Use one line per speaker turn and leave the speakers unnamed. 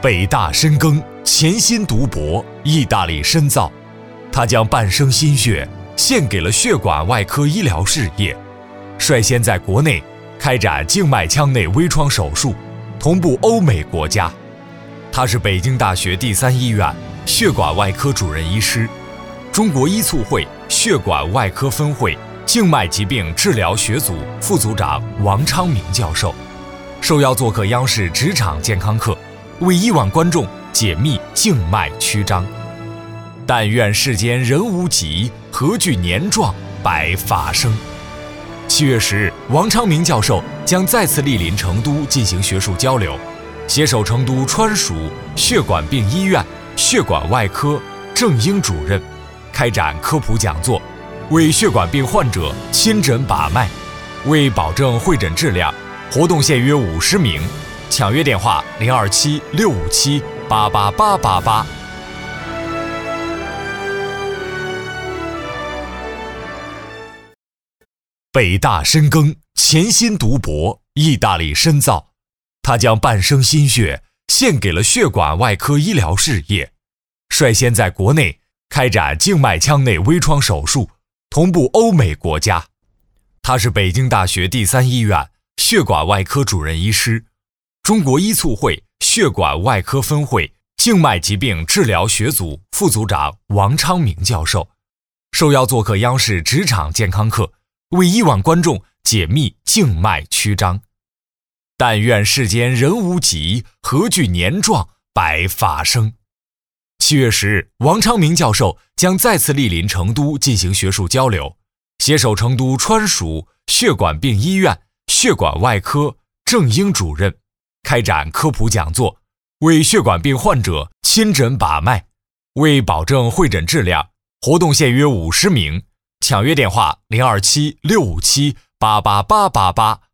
北大深耕，潜心读博，意大利深造。他将半生心血献给了血管外科医疗事业，率先在国内开展静脉腔内微创手术，同步欧美国家。他是北京大学第三医院血管外科主任医师，中国医促会血管外科分会静脉疾病治疗学组副组长王昌明教授，受邀做客央视职场健康课，为亿万观众解密静脉曲张。但愿世间人无疾，何惧年壮白发生。7月10日，王昌明教授将再次莅临成都进行学术交流，携手成都川蜀血管病医院血管外科郑英主任，开展科普讲座，为血管病患者亲诊把脉。为保证会诊质量，活动限约50名，抢约电话027-657-88888。北大深耕，潜心读博，意大利深造。他将半生心血献给了血管外科医疗事业，率先在国内开展静脉腔内微创手术，同步欧美国家。他是北京大学第三医院血管外科主任医师，中国医促会血管外科分会静脉疾病治疗学组副组长王昌明教授，受邀做客央视职场健康课，为亿万观众解密静脉曲张。但愿世间人无疾，何惧年壮白发生。7月10日，王昌明教授将再次莅临成都进行学术交流，携手成都川蜀血管病医院血管外科郑英主任，开展科普讲座，为血管病患者亲诊把脉。为保证会诊质量，活动限约50名，抢约电话027-657-88888。